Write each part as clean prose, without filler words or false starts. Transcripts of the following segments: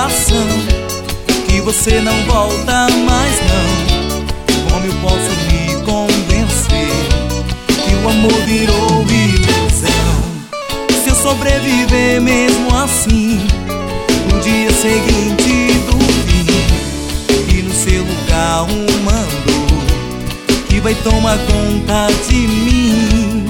coração que você não volta mais não. Como eu posso me convencer que o amor virou ilusão? Se eu sobreviver mesmo assim, no dia seguinte do fim, e no seu lugar um mandou que vai tomar conta de mim.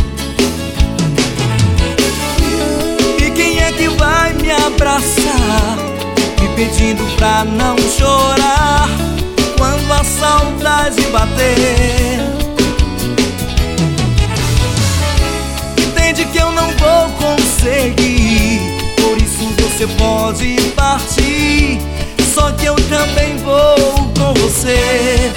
E quem é que vai me abraçar, me pedindo pra não chorar quando a saudade bater? Entende que eu não vou conseguir, por isso você pode partir, só que eu também vou com você.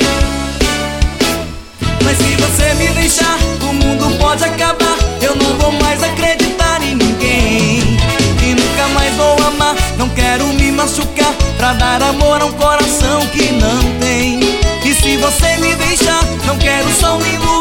Mas se você me deixar, o mundo pode acabar. Eu não vou mais acreditar em ninguém e nunca mais vou amar. Não quero me machucar pra dar amor a um coração que não tem. E se você me deixar, não quero sol nem lua,